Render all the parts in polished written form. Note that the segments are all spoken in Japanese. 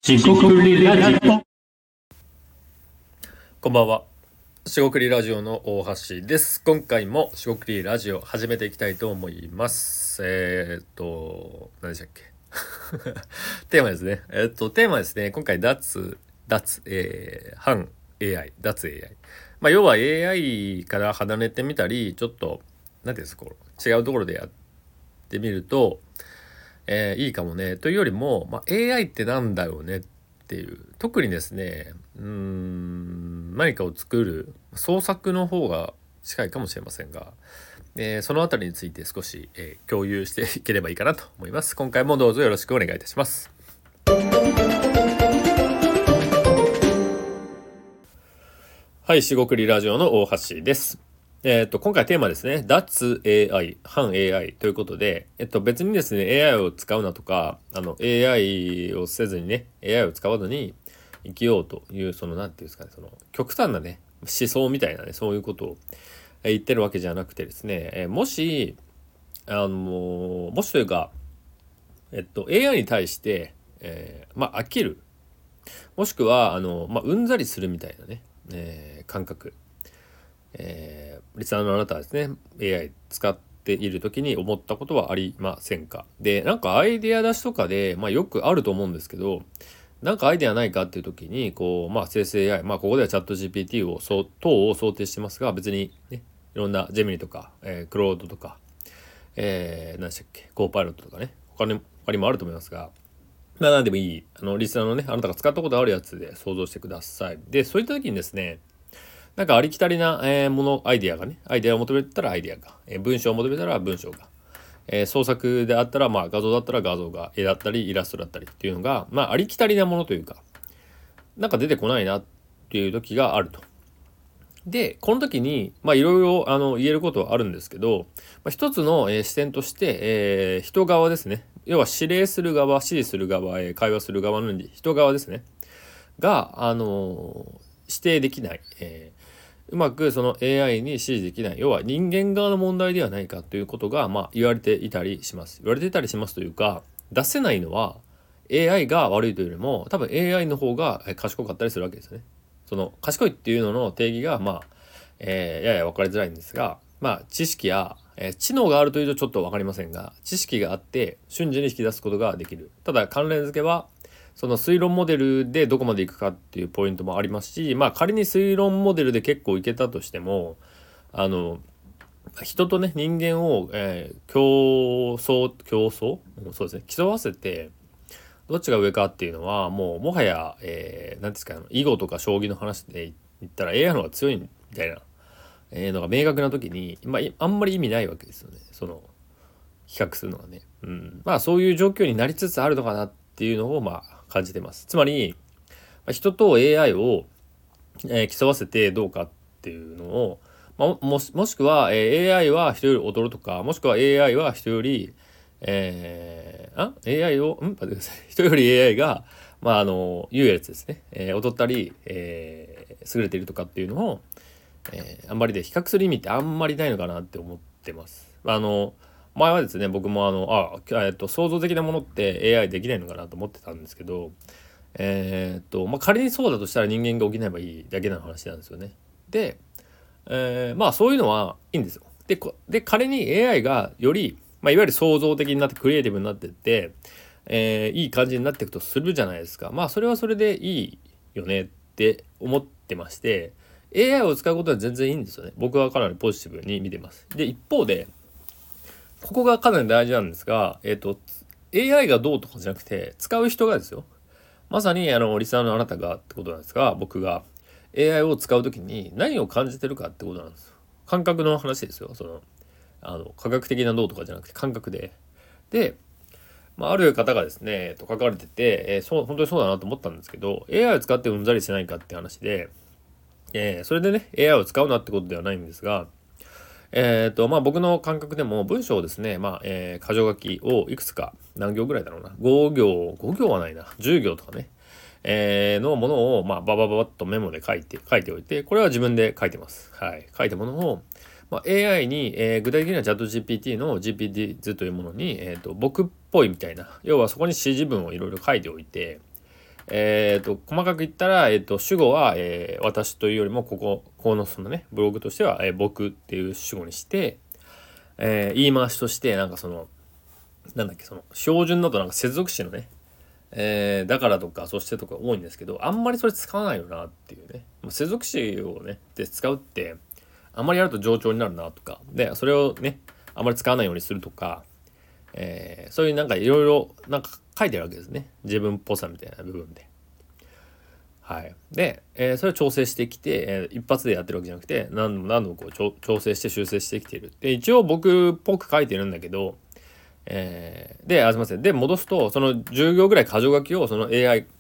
しごくりラジオ。 こんばんは。しごくりラジオの大橋です。今回もしごくりラジオ始めていきたいと思います。何でしたっけテーマですね。テーマですね。今回反 AI、脱 AI。要は AI から離れてみたり、ちょっと、なんていうんですか、違うところでやってみると、いいかもね。というよりも、AI ってなんだろうねっていう、特にですね、何かを作る創作の方が近いかもしれませんが、そのあたりについて少し、共有していければいいかなと思います。今回もどうぞよろしくお願いいたします。はい、しごくりラジオの大橋です。今回テーマですね。脱 AI、反 AI ということで、別にですね、AI を使うなとか、AI をせずにね、AI を使わずに生きようという、なんていうんですかね、極端なね、思想みたいなね、そういうことを言ってるわけじゃなくてですね、もしというか、AI に対して、飽きる、もしくは、うんざりするみたいなね、感覚。リスナーのあなたはですね AI 使っている時に思ったことはありませんか？で、なんかアイデア出しとかで、よくあると思うんですけど、なんかアイデアないかっていう時に生成 AI、ここではチャット GPT 等を想定してますが、別にね、いろんなジェミニとか、クロードとか、何でしたっけ、コーパイロットとかね、他にもあると思いますが、何でもいいリスナーのね、あなたが使ったことあるやつで想像してください。で、そういった時にですね、なんかありきたりな、アイデアを求めたらアイデアが、文章を求めたら文章が、創作であったら、画像だったら画像が、絵だったりイラストだったりっていうのが、ありきたりなものというか、なんか出てこないなっていう時があると。で、この時に、いろいろ言えることはあるんですけど、一つの、視点として、人側ですね。要は指令する側、指示する側、会話する側の人側ですね。が、指定できない。うまくその AI に指示できない、要は人間側の問題ではないかということが言われていたりします。言われていたりしますというか、出せないのは AI が悪いというよりも、多分 AI の方が賢かったりするわけですね。その賢いっていうのの定義がやや分かりづらいんですが、知識や、知能があるというとちょっと分かりませんが、知識があって瞬時に引き出すことができる。ただ関連付けはその推論モデルでどこまでいくかっていうポイントもありますし、仮に推論モデルで結構いけたとしても、人とね、人間を、そうですね、競わせてどっちが上かっていうのはもはや、何ですか、囲碁とか将棋の話で言ったら AI の方が強いみたいな、のが明確な時に、あんまり意味ないわけですよね。その比較するのはね、そういう状況になりつつあるのかなっていうのを感じてます。つまり人と AI を、競わせてどうかっていうのを、もしくは、AI は人より劣るとか、もしくは AI は人より、AI を待ってください人より AI が優越ですね、劣ったり、優れているとかっていうのを、あんまりで比較する意味ってあんまりないのかなって思ってます。前はですね、僕も創造的なものって AI できないのかなと思ってたんですけど、仮にそうだとしたら人間が補えばいいだけの話なんですよね。で、そういうのはいいんですよ。で仮に AI がより、いわゆる創造的になってクリエイティブになってって、いい感じになっていくとするじゃないですか。それはそれでいいよねって思ってまして、AI を使うことは全然いいんですよね。僕はかなりポジティブに見てます。で、一方でここがかなり大事なんですが、AI がどうとかじゃなくて、使う人がですよ。まさにリスナーのあなたがってことなんですが、僕が AI を使うときに何を感じてるかってことなんです。感覚の話ですよ。科学的などうとかじゃなくて感覚で。で、ある方がですね、書かれてて、本当にそうだなと思ったんですけど、AI を使ってうんざりしないかって話で、それでね、AI を使うなってことではないんですが、僕の感覚でも文章をですね、箇条書きをいくつか、何行ぐらいだろうな、5行はないな、10行とかね、のものを、ババババッとメモで書いておいて、これは自分で書いてます。はい。書いたものを、AI に、具体的にはチャット GPT の GPT 図というものに、僕っぽいみたいな、要はそこに指示文をいろいろ書いておいて、 細かく言ったら、主語は、私というよりもこのそのねブログとしては、僕っていう主語にして、言い回しとしてなんかそのなんだっけ、その標準だとなんか接続詞のね、だからとかそしてとか多いんですけど、あんまりそれ使わないよなっていうね。接続詞をねで使うってあんまりやると冗長になるなとかで、それをねあんまり使わないようにするとか、そういうなんかいろいろなんか書いてあるわけですね、自分っぽさみたいな部分で。はい、で、それを調整してきて、一発でやってるわけじゃなくて何度もこう調整して修正してきている。で一応僕っぽく書いてるんだけど、すいません。で戻すと、その10行ぐらい箇条書きをその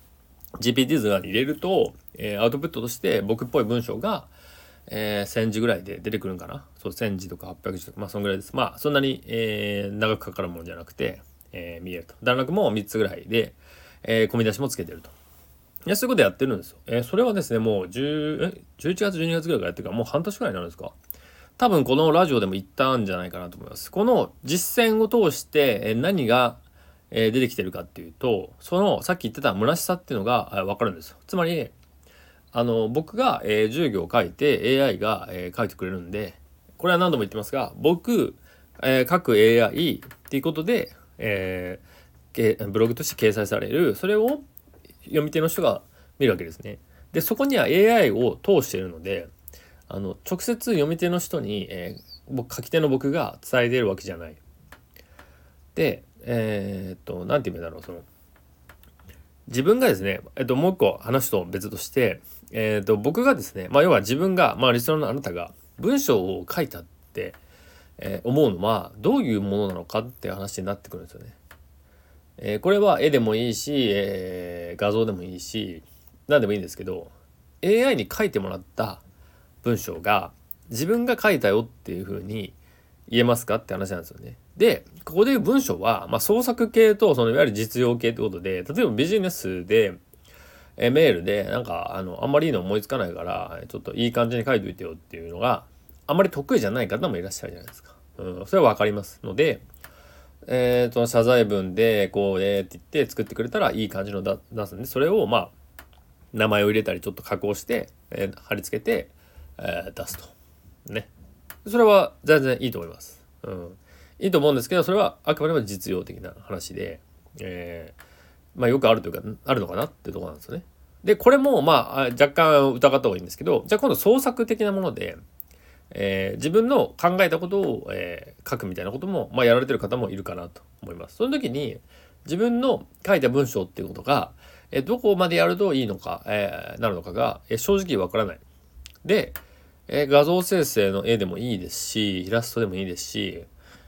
GPT 図に入れると、アウトプットとして僕っぽい文章が、1000字ぐらいで出てくるんかな。そう、1000字とか800字とか、まあそんぐらいです。まあそんなに、長くかかるものじゃなくて、見えると。段落も3つぐらいで、込み出しもつけてると。いや、そういうことやってるんですよ。それはですね、もう11月、12月ぐらいからやってるから、もう半年くらいになるんですか。多分このラジオでも言ったんじゃないかなと思います。この実践を通して何が出てきてるかっていうと、そのさっき言ってた虚しさっていうのが分かるんですよ。つまり僕が10行書いて AI が書いてくれるんで、これは何度も言ってますが、僕書く AI っていうことでブログとして掲載される、それを読み手の人が見るわけですね。でそこには AI を通しているので、直接読み手の人に、書き手の僕が伝えているわけじゃない。でなんて言うんだろう、その自分がですね、もう一個話と別として、僕がですね、要は自分が、リスナーのあなたが文章を書いたって、思うのはどういうものなのかっていう話になってくるんですよね。これは絵でもいいし、画像でもいいし何でもいいんですけど、 AI に書いてもらった文章が自分が書いたよっていう風に言えますかって話なんですよね。でここでいう文章は、創作系とそのいわゆる実用系ってことで、例えばビジネスでメールでなんかあんまりいいの思いつかないからちょっといい感じに書いといてよっていうのがあんまり得意じゃない方もいらっしゃるじゃないですか。それは分かりますので、謝罪文でこうって言って作ってくれたらいい感じの出すんで、それを名前を入れたりちょっと加工して、貼り付けて、出すとね。それは全然いいと思います。いいと思うんですけど、それはあくまでも実用的な話で、よくあるというかあるのかなっていうところなんですよね。でこれも若干疑った方がいいんですけど、じゃあ今度創作的なもので、自分の考えたことを、書くみたいなことも、やられてる方もいるかなと思います。その時に自分の書いた文章っていうことが、どこまでやるといいのか、なるのかが、正直わからない。で、画像生成の絵でもいいですし、イラストでもいいですし、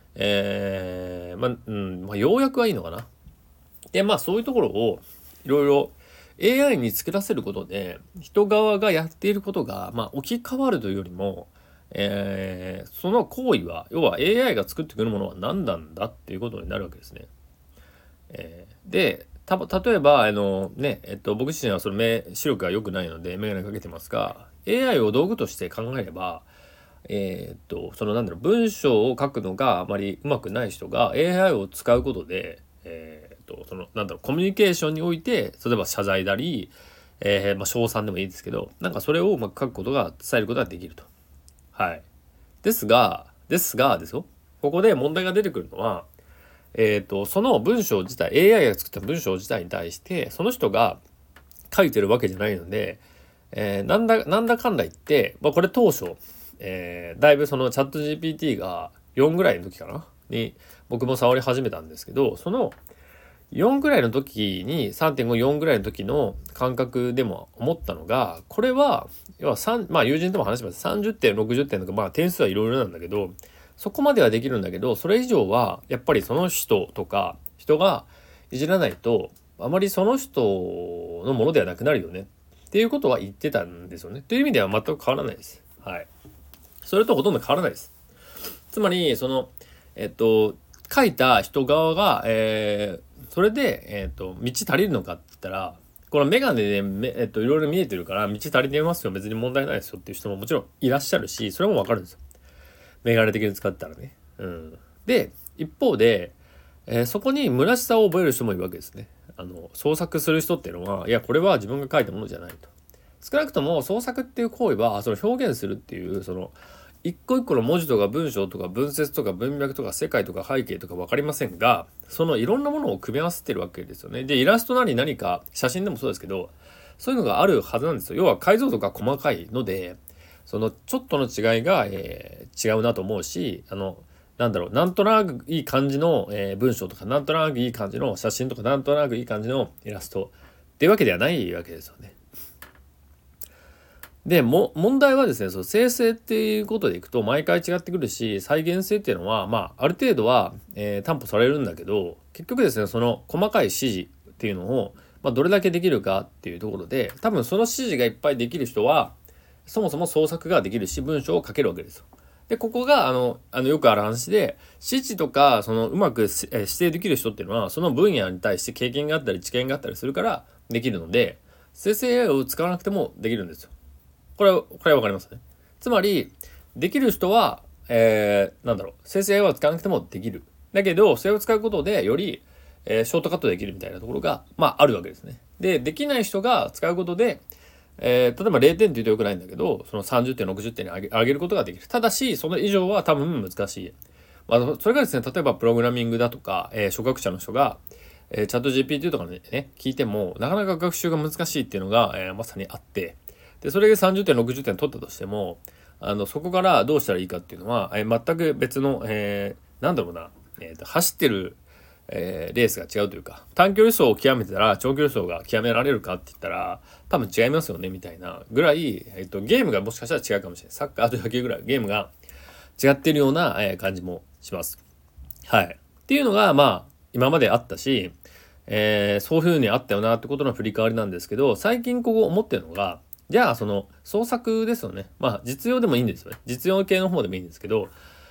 要約はいいのかな。でそういうところをいろいろ AI に作らせることで、人側がやっていることが、置き換わるというよりも、その行為は要は AI が作ってくるものは何なんだっていうことになるわけですね。で例えば僕自身はその視力が良くないので眼鏡かけてますが、 AI を道具として考えれば、その文章を書くのがあまりうまくない人が AI を使うことで、そのコミュニケーションにおいて、例えば謝罪だり、称賛でもいいですけど、それをうまく書くことが伝えることができると。はい。ですがですよ、ここで問題が出てくるのは、その文章自体 AI が作った文章自体に対してその人が書いてるわけじゃないので、なんだかんだ言って、これ当初、だいぶそのチャット GPT が4ぐらいの時かなに僕も触り始めたんですけど、その4ぐらいの時に 3.54 ぐらいの時の感覚でも思ったのが、これは要は友人とも話します。30点60点とか点数はいろいろなんだけど、そこまではできるんだけど、それ以上はやっぱりその人とか人がいじらないとあまりその人のものではなくなるよねっていうことは言ってたんですよね。という意味では全く変わらないです。はい。それとほとんど変わらないです。つまりその書いた人側が、それで、道足りるのかって言ったら、このメガネでいろいろ見えてるから道足りてますよ、別に問題ないですよっていう人ももちろんいらっしゃるし、それもわかるんですよ。メガネ的に使ったらね。で一方でそこに虚しさを覚える人もいるわけですね。創作する人っていうのは、いやこれは自分が書いたものじゃないと。少なくとも創作っていう行為はその表現するっていうその一個一個の文字とか文章とか文節とか文脈とか世界とか背景とか分かりませんが、そのいろんなものを組み合わせてるわけですよね。でイラストなり何か写真でもそうですけど、そういうのがあるはずなんですよ。要は解像度が細かいので、そのちょっとの違いが、違うなと思うし、なんとなくいい感じの、文章とか、なんとなくいい感じの写真とか、なんとなくいい感じのイラストっていうわけではないわけですよね。で問題はですね、その生成っていうことでいくと毎回違ってくるし、再現性っていうのはある程度は、担保されるんだけど、結局ですねその細かい指示っていうのを、どれだけできるかっていうところで、多分その指示がいっぱいできる人はそもそも創作ができるし文章を書けるわけですよ。でここがよくある話で、指示とかそのうまく指定できる人っていうのはその分野に対して経験があったり知見があったりするからできるので、生成 AI を使わなくてもできるんですよ。これはわかりますね。つまりできる人は、生成 AI は使わなくてもできる。だけどそれを使うことでより、ショートカットできるみたいなところがあるわけですね。できない人が使うことで、例えば0点って言うとよくないんだけど、その30点60点に上げることができる。ただしその以上は多分難しい。それがですね、例えばプログラミングだとか、初学者の人が、チャット GPT とかでね聞いてもなかなか学習が難しいっていうのが、まさにあって、でそれで30点60点取ったとしても、そこからどうしたらいいかっていうのは、全く別の、走ってる、レースが違うというか、短距離走を極めてたら長距離走が極められるかって言ったら多分違いますよねみたいなぐらい、ゲームがもしかしたら違うかもしれない。サッカーと野球ぐらいゲームが違っているような、感じもします。はい。っていうのが今まであったし、そういう風にあったよなってことの振り返りなんですけど、最近ここ思ってるのが、じゃあその創作ですよね。実用でもいいんですよね。実用系の方でもいいんですけど、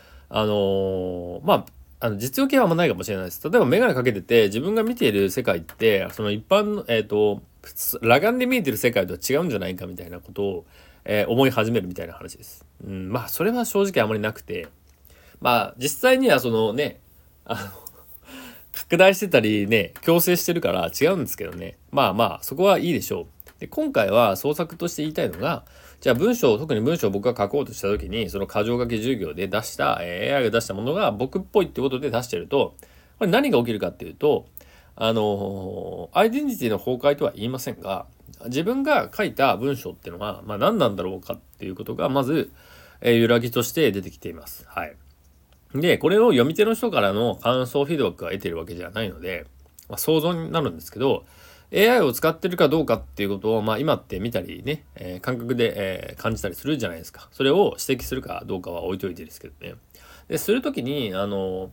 実用系はあんまないかもしれないです。例えば眼鏡かけてて自分が見ている世界ってその一般の裸眼で見えてる世界とは違うんじゃないかみたいなことを、思い始めるみたいな話です。それは正直あまりなくて、実際にはそのね拡大してたりね強制してるから違うんですけどね、そこはいいでしょう。で今回は創作として言いたいのが、じゃあ特に文章を僕が書こうとした時にその箇条書き授業で出した、AI が出したものが僕っぽいってことで出してると、これ何が起きるかっていうと、アイデンティティの崩壊とは言いませんが、自分が書いた文章っていうのは、何なんだろうかっていうことがまず、揺らぎとして出てきています。はい。でこれを読み手の人からの感想フィードバックが得てるわけじゃないので、想像になるんですけど、AI を使ってるかどうかっていうことを、今って見たりね、感覚で、感じたりするじゃないですか。それを指摘するかどうかは置いといてですけどね。でするときにも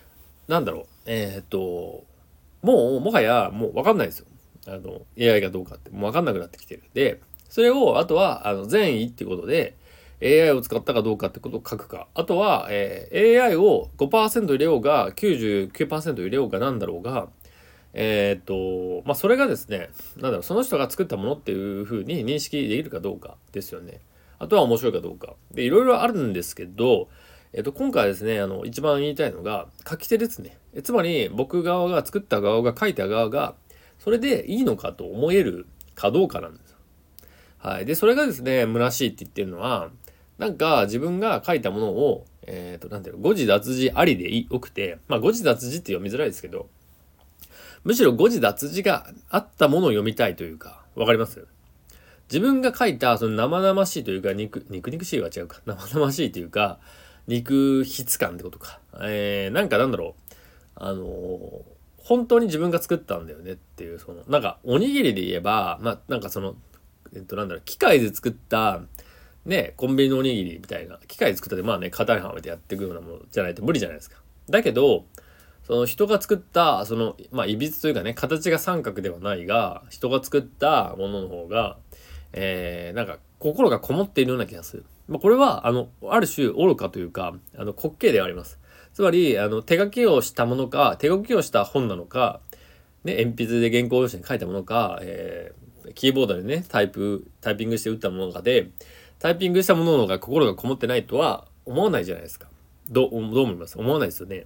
はやもう分かんないですよ。AI がどうかってもう分かんなくなってきてる。でそれをあとは善意っていうことで AI を使ったかどうかってことを書くか、あとは、AI を 5% 入れようが 99% 入れようがなんだろうが、それがですね、その人が作ったものっていう風に認識できるかどうかですよね。あとは面白いかどうかでいろいろあるんですけど、今回はですね一番言いたいのが書き手ですね。つまり僕側が作った側が書いた側がそれでいいのかと思えるかどうかなんですよ。はい。でそれがですね虚しいって言ってるのは、自分が書いたものを誤字脱字ありでよくて、誤字脱字って読みづらいですけど、むしろ誤字脱字があったものを読みたいというか、わかります？自分が書いたその生々しいというか肉しいは違うか、生々しいというか肉筆感ってことか、本当に自分が作ったんだよねっていう、そのおにぎりで言えば機械で作ったねコンビニのおにぎりみたいな、機械で作ったで型にはめてやっていくようなものじゃないと無理じゃないですか。だけどその人が作ったそのいびつというかね、形が三角ではないが人が作ったものの方が心がこもっているような気がする。これはある種愚かというか滑稽ではあります。つまり手書きをしたものか、手書きをした本なのか、鉛筆で原稿用紙に書いたものか、キーボードでねタイピングして打ったものかで、タイピングしたものの方が心がこもってないとは思わないじゃないですか。どう思います？思わないですよね。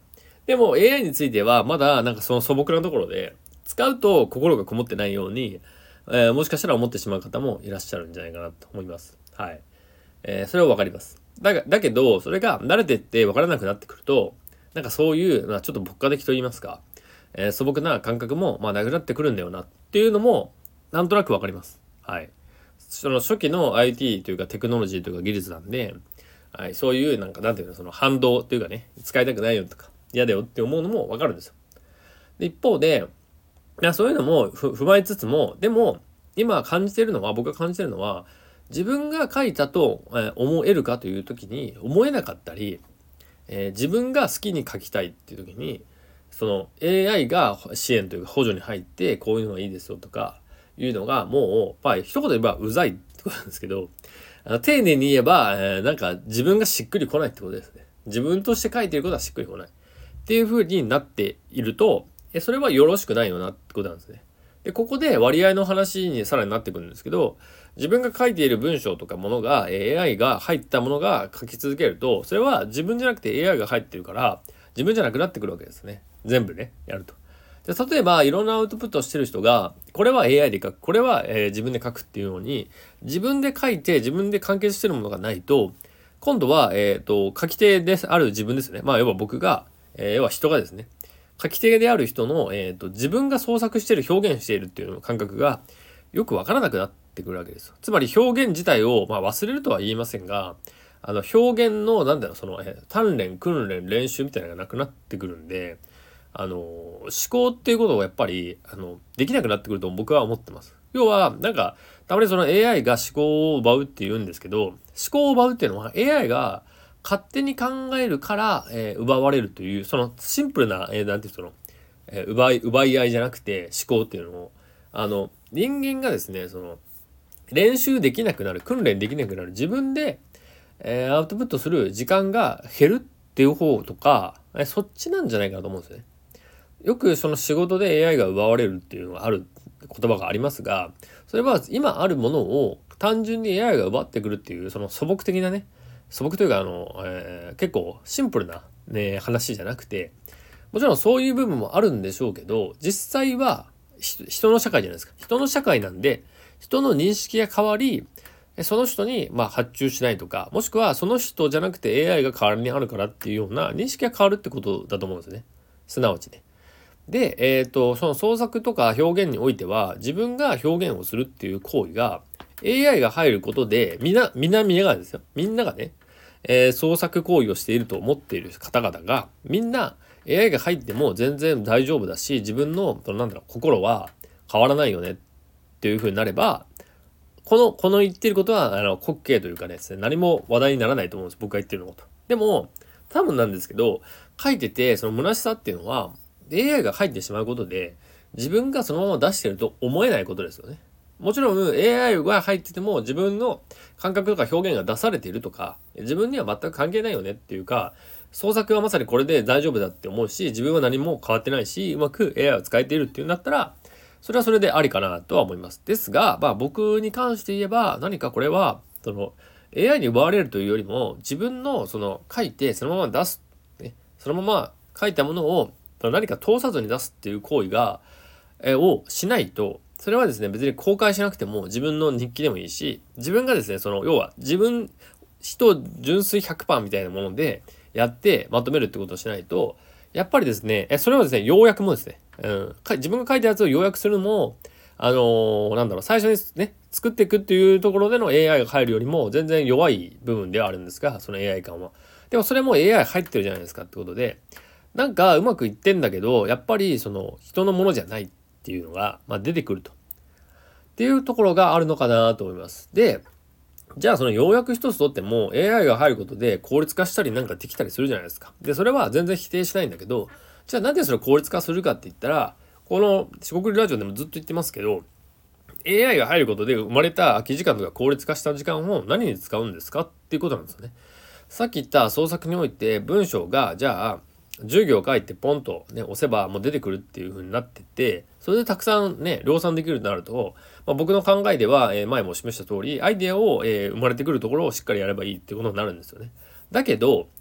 でも AI についてはまだなんかその素朴なところで、使うと心がこもってないように、もしかしたら思ってしまう方もいらっしゃるんじゃないかなと思います。はい。それはわかります。だけど、それが慣れてってわからなくなってくると、なんかそういう、ちょっと牧歌的と言いますか、素朴な感覚もなくなってくるんだよなっていうのも、なんとなくわかります。はい。その初期の IT というかテクノロジーというか技術なんで、はい、そういうなんていうの、その反動というかね、使いたくないよとか、嫌だよって思うのもわかるんですよ。で一方で、そういうのも踏まえつつも、でも、今僕が感じてるのは、自分が書いたと思えるかという時に思えなかったり、自分が好きに書きたいっていう時に、その AI が支援というか補助に入ってこういうのがいいですよとかいうのがもう、一言で言えばうざいってことなんですけど、丁寧に言えば、なんか自分がしっくりこないってことですね。自分として書いてることはしっくりこない。っていう風になっていると、それはよろしくないよなってことなんですね。で、ここで割合の話にさらになってくるんですけど、自分が書いている文章とかものが AI が入ったものが書き続けると、それは自分じゃなくて AI が入ってるから、自分じゃなくなってくるわけですね。全部ね、やると。で例えば、いろんなアウトプットをしてる人が、これは AI で書く、これは、自分で書くっていうように、自分で書いて自分で完結してるものがないと、今度は、書き手である自分ですね。要は僕が、要は人がですね、書き手である人の、自分が創作している、表現しているっていう感覚がよくわからなくなってくるわけです。つまり表現自体を、忘れるとは言いませんが、表現の、鍛錬、訓練、練習みたいなのがなくなってくるんで、思考っていうことをやっぱり、できなくなってくると僕は思ってます。要は、たまにその AI が思考を奪うって言うんですけど、思考を奪うっていうのは AI が勝手に考えるから、奪われるという、そのシンプルな、なんていうその、奪い合いじゃなくて思考っていうのを、人間がですね、その、練習できなくなる、訓練できなくなる、自分で、アウトプットする時間が減るっていう方とか、そっちなんじゃないかなと思うんですね。よくその仕事で AI が奪われるっていうのがある言葉がありますが、それは今あるものを単純に AI が奪ってくるっていう、その素朴的なね、素朴というか結構シンプルな、ね、話じゃなくて、もちろんそういう部分もあるんでしょうけど、実際は人の社会じゃないですか。人の社会なんで、人の認識が変わり、その人に発注しないとか、もしくはその人じゃなくて AI が代わりにあるからっていうような認識が変わるってことだと思うんですね。すなわちね。で、その創作とか表現においては、自分が表現をするっていう行為が AI が入ることで、みんながですよ。みんながね、創作行為をしていると思っている方々が、みんな AI が入っても全然大丈夫だし、自分の、心は変わらないよねっていう風になれば、この言ってることは、滑稽というかですね、何も話題にならないと思うんです。僕が言ってるのこと。でも、多分なんですけど、書いてて、その虚しさっていうのは、AI が入ってしまうことで、自分がそのまま出してると思えないことですよね。もちろん AI が入ってても自分の感覚とか表現が出されているとか、自分には全く関係ないよねっていうか、創作はまさにこれで大丈夫だって思うし、自分は何も変わってないし、うまく AI を使えているっていうんだったら、それはそれでありかなとは思います。ですが、僕に関して言えば、何かこれは、AI に奪われるというよりも、自分の書いてそのまま出す、ね、そのまま書いたものを何か通さずに出すっていう行為をしないと、それはですね、別に公開しなくても自分の日記でもいいし、自分がですね、要は人純粋100%みたいなものでやってまとめるってことをしないと、やっぱりですね、それはですね、要約もですね、自分が書いたやつを要約するのも、最初にね、作っていくっていうところでの AI が入るよりも全然弱い部分ではあるんですが、その AI 感は。でもそれも AI 入ってるじゃないですかってことで、うまくいってんだけど、やっぱり人のものじゃないっていうのが、出てくると。っていうところがあるのかなと思います。で、じゃあその要約一つとっても AI が入ることで効率化したりできたりするじゃないですか。で、それは全然否定しないんだけど、じゃあなんでそれを効率化するかって言ったら、この四国ラジオでもずっと言ってますけど、AI が入ることで生まれた空き時間とか効率化した時間を何に使うんですかっていうことなんですよね。さっき言った創作において文章がじゃあ10行書いてポンとね押せばもう出てくるっていう風になってて、それでたくさんね量産できるとなると、僕の考えでは、前も示した通りアイデアを、生まれてくるところをしっかりやればいいっていうことになるんですよね。だけど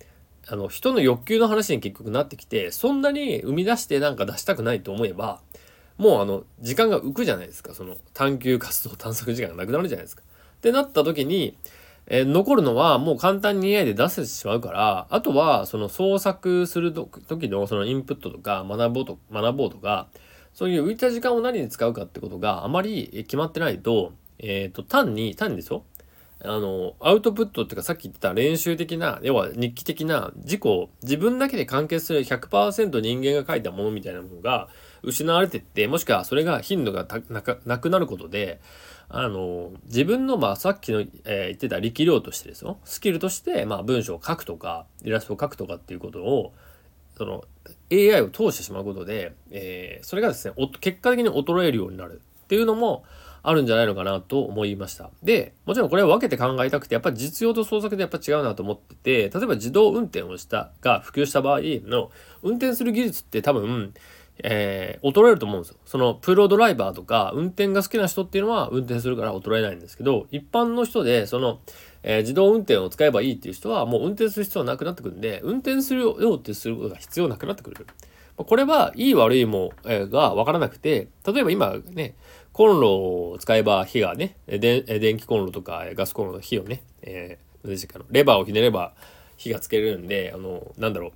人の欲求の話に結局なってきて、そんなに生み出してなんか出したくないと思えば、もう時間が浮くじゃないですか。その探求活動探索時間がなくなるじゃないですか。ってなった時に、残るのはもう簡単に AI で出せてしまうから、あとはその創作する時のそのインプットとか学ぼうとか、そういう浮いた時間を何に使うかってことがあまり決まってないと、単にですよ。アウトプットっていうかさっき言ってた練習的な、要は日記的な自分だけで完結する 100% 人間が書いたものみたいなものが失われてって、もしくはそれが頻度がなくなることで、自分のさっきの、言ってた力量としてですよ、スキルとして文章を書くとかイラストを書くとかっていうことをその AI を通してしまうことで、それがですね結果的に衰えるようになるっていうのもあるんじゃないのかなと思いました。で、もちろんこれは分けて考えたくて、やっぱり実用と創作でやっぱ違うなと思ってて、例えば自動運転が普及した場合の運転する技術って多分、衰えると思うんですよ。そのプロドライバーとか運転が好きな人っていうのは運転するから衰えないんですけど、一般の人で自動運転を使えばいいっていう人はもう運転する必要はなくなってくるんで、運転するよってすることが必要なくなってくる。これはいい悪いもが分からなくて、例えば今ね、コンロを使えば火がね、電気コンロとかガスコンロの火をね、レバーをひねれば火がつけれるんで、なんだろう、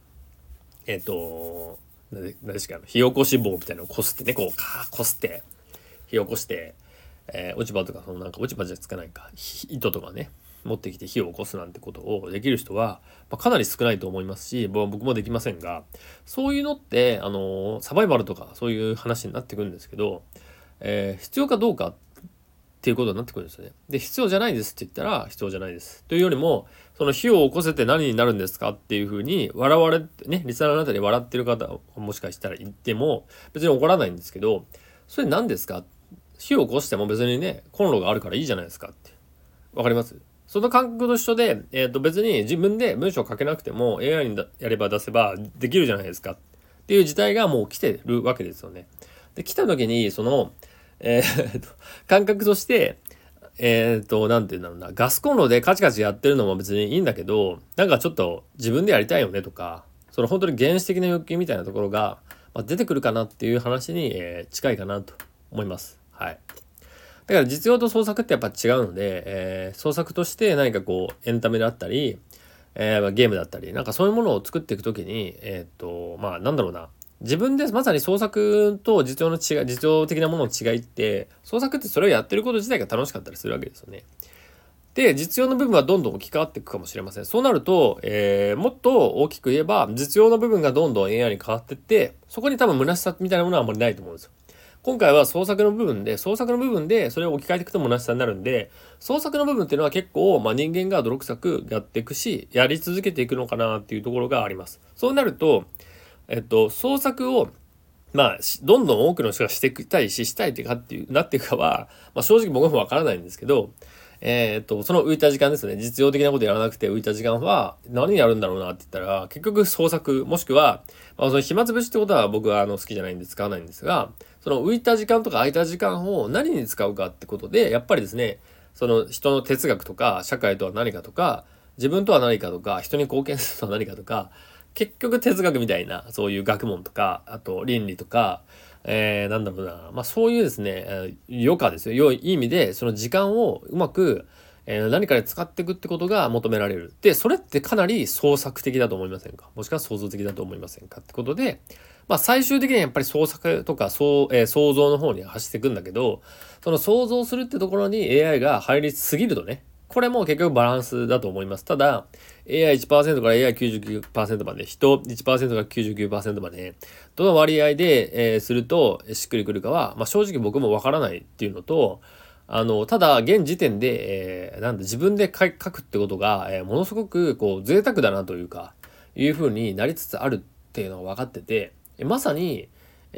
何ですか、火起こし棒みたいなのをこすってね、こすって火を起こして、落ち葉とかなんか落ち葉じゃつかないか、糸とかね持ってきて火を起こすなんてことをできる人は、かなり少ないと思いますし、僕もできませんが、そういうのってサバイバルとかそういう話になってくるんですけど、必要かどうかっていうことになってくるんですよね。で、必要じゃないですって言ったら必要じゃないですというよりも、その火を起こせて何になるんですかっていうふうに笑われてね、リスナーの中で笑ってる方もしかしたら言っても別に怒らないんですけど、それ何ですか、火を起こしても別にねコンロがあるからいいじゃないですかって。わかります？その感覚と一緒で、別に自分で文章を書けなくても AI にやれば出せばできるじゃないですかっていう時代がもう来てるわけですよね。で、来た時に感覚としてなんていうんだろうな、ガスコンロでカチカチやってるのも別にいいんだけど、なんかちょっと自分でやりたいよねとか、その本当に原始的な欲求みたいなところが出てくるかなっていう話に、近いかなと思います。はい。だから実用と創作ってやっぱ違うので、創作として何かエンタメだったり、ゲームだったり、なんかそういうものを作っていくときに、なんだろうな。自分でまさに創作と実用的なものの違いって、創作ってそれをやってること自体が楽しかったりするわけですよね。で、実用の部分はどんどん置き換わっていくかもしれません。そうなると、もっと大きく言えば、実用の部分がどんどん AI に変わっていって、そこに多分虚しさみたいなものはあんまりないと思うんですよ。今回は創作の部分でそれを置き換えていくと虚しさになるんで、創作の部分っていうのは結構、人間が泥臭くやっていくし、やり続けていくのかなっていうところがあります。そうなると、創作をどんどん多くの人がしていきたいし、したいってかっていうなっていくかは、正直僕もわからないんですけど、その浮いた時間ですね、実用的なことやらなくて浮いた時間は何やるんだろうなって言ったら、結局創作、もしくは、その暇つぶしってことは僕は好きじゃないんで使わないんですが、その浮いた時間とか空いた時間を何に使うかってことで、やっぱりですね、その人の哲学とか、社会とは何かとか、自分とは何かとか、人に貢献するとは何かとか、結局哲学みたいな、そういう学問とか、あと倫理とか、なんだろうな、そういうですね、余暇ですよ。良い意味で、その時間をうまく、何かで使っていくってことが求められる。で、それってかなり創作的だと思いませんか？もしくは創造的だと思いませんかってことで、最終的にはやっぱり創作とか創造の方に走っていくんだけど、その創造するってところに AI が入りすぎるとね、これも結局バランスだと思います。ただ、AI1% から AI99% まで、人1% から99% まで、どの割合で、するとしっくりくるかは、正直僕もわからないっていうのと、ただ、現時点で、自分で書くってことが、ものすごく、贅沢だなというか、いう風になりつつあるっていうのが分かってて、まさに、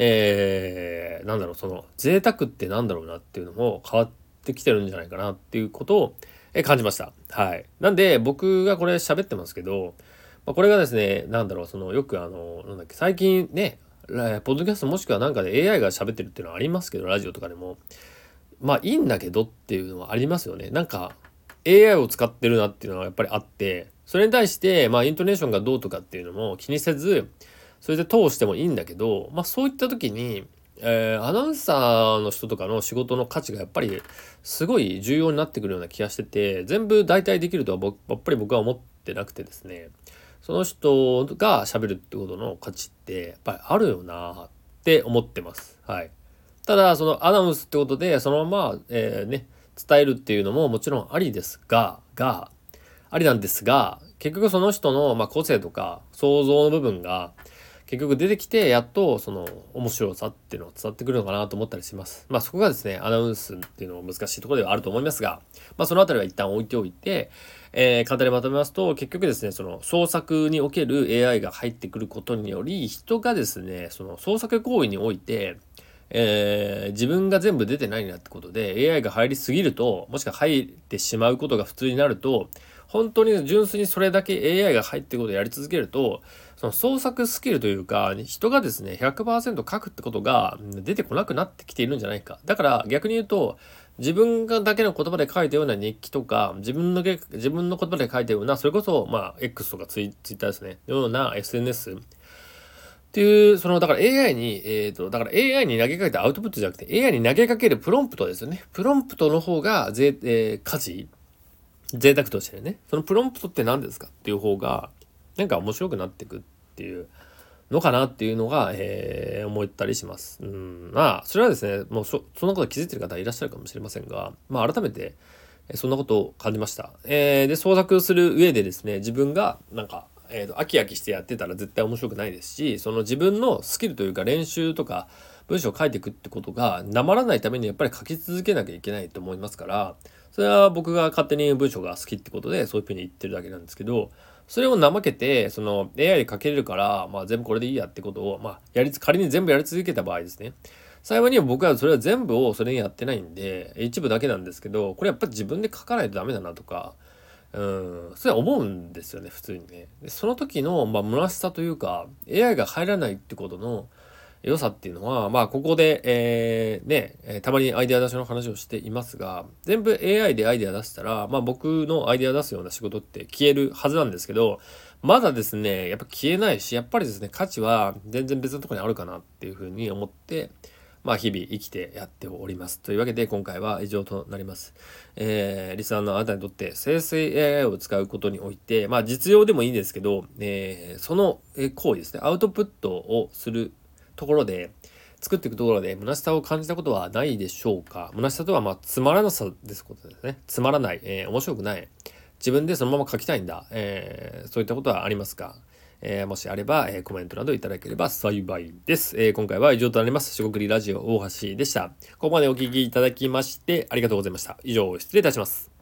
その、贅沢ってなんだろうなっていうのも変わってきてるんじゃないかなっていうことを、感じました。はい。なんで、僕がこれ喋ってますけど、これがですね、よく最近ね、ポッドキャストもしくはなんかで AI が喋ってるっていうのはありますけど、ラジオとかでも。いいんだけどっていうのはありますよね。なんか AI を使ってるなっていうのはやっぱりあって、 それに対して、イントネーションがどうとかっていうのも気にせず、それで通してもいいんだけど、そういった時に、アナウンサーの人とかの仕事の価値がやっぱりすごい重要になってくるような気がしてて、全部代替できるとはやっぱり僕は思ってなくてですね、その人が喋るってことの価値ってやっぱりあるよなって思ってます。はい。ただそのアナウンスってことでそのまま、伝えるっていうのももちろんありですが、ありなんですが、結局その人の個性とか想像の部分が結局出てきて、やっとその面白さっていうのが伝わってくるのかなと思ったりします。そこがですね、アナウンスっていうのも難しいところではあると思いますが、そのあたりは一旦置いておいて、簡単にまとめますと、結局ですね、その創作における AI が入ってくることにより、人がですね、その創作行為において、自分が全部出てないなってことで AI が入りすぎると、もしくは入ってしまうことが普通になると、本当に純粋にそれだけ AI が入っていることをやり続けると、その創作スキルというか、人がですね 100% 書くってことが出てこなくなってきているんじゃないか。だから逆に言うと、自分がだけの言葉で書いたような日記とか、自分の言葉で書いたような、それこそX とかツイッターですね、ような SNSっていう、だから AI に、だから AI に投げかけたアウトプットじゃなくて AI に投げかけるプロンプトですよね。プロンプトの方が贅沢としてね、そのプロンプトって何ですかっていう方が、なんか面白くなっていくっていうのかなっていうのが、思ったりします。それはですね、もうそんなこと気づいてる方いらっしゃるかもしれませんが、改めて、そんなことを感じました。で、創作する上でですね、自分が飽き飽きしてやってたら絶対面白くないですし、その自分のスキルというか練習とか文章を書いていくってことがなまらないためにやっぱり書き続けなきゃいけないと思いますから、それは僕が勝手に文章が好きってことでそういうふうに言ってるだけなんですけど、それを怠けてその AI で書けれるから、全部これでいいやってことを、仮に全部やり続けた場合ですね、幸いには僕はそれは全部をそれにやってないんで一部だけなんですけど、これやっぱり自分で書かないとダメだなとか、それは思うんですよね、普通にね。でその時の虚しさというか AI が入らないってことの良さっていうのは、ここで、たまにアイデア出しの話をしていますが、全部 AI でアイデア出したら、僕のアイデア出すような仕事って消えるはずなんですけど、まだですね、やっぱ消えないし、やっぱりですね、価値は全然別のところにあるかなっていうふうに思って、日々生きてやっております。というわけで今回は以上となります。リスナーのあなたにとって生成 AI を使うことにおいて、実用でもいいんですけど、その行為ですね、アウトプットをするところで、作っていくところで虚しさを感じたことはないでしょうか。虚しさとはつまらなさですことですね。つまらない、面白くない。自分でそのまま書きたいんだ。そういったことはありますか。もしあれば、コメントなどいただければ幸いです。今回は以上となります。しごくりラジオ大橋でした。ここまでお聞きいただきましてありがとうございました。以上、失礼いたします。